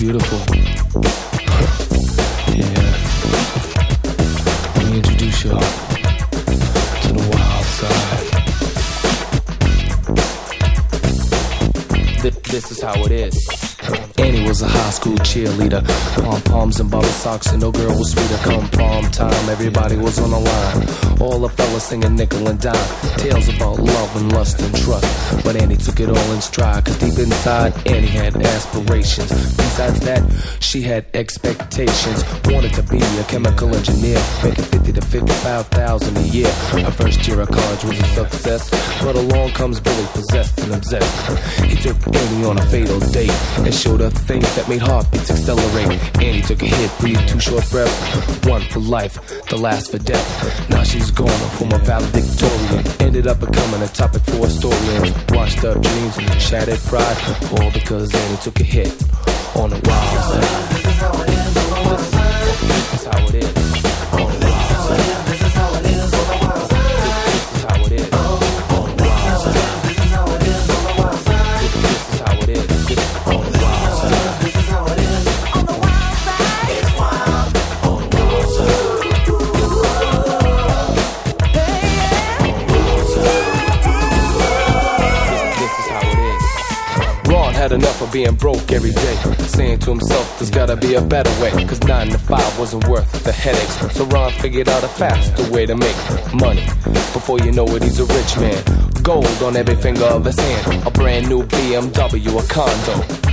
beautiful. Yeah. Let me introduce you to the wild side. This is how it is. Annie was a high school cheerleader. Pom-poms and bubble socks and no girl was sweeter. Come prom time, everybody was on the line. All the fellas singing nickel and dime. Tales about love and lust and trust. But Annie took it all in stride, cause deep inside Annie had aspirations. Besides that, she had expectations. Wanted to be a chemical engineer, making 50 to 55,000 a year. Her first year of college was a success, but along comes Billy, possessed and obsessed. He took Annie on a fatal date and showed her things that made heartbeats accelerate. Annie took a hit, breathed 2 short breaths. One for life, the last for death. Now she's gone from a valedictorian. Ended up becoming a topic for historians. Washed up dreams, shattered pride, all because Annie took a hit on the wild side. This is how it is on the wild side. This is how it is on the wild side. This is how it is on the wild side. This is how it is on the wild side. This is how it is on the wild side. This is how it is on the wild side. This is how it is on the wild side. It's wild on the wild side. Had enough of being broke every day, saying to himself there's gotta be a better way, cause 9 to 5 wasn't worth the headaches. So Ron figured out a faster way to make money. Before you know it, he's a rich man. Gold on every finger of his hand, a brand new BMW, a condo.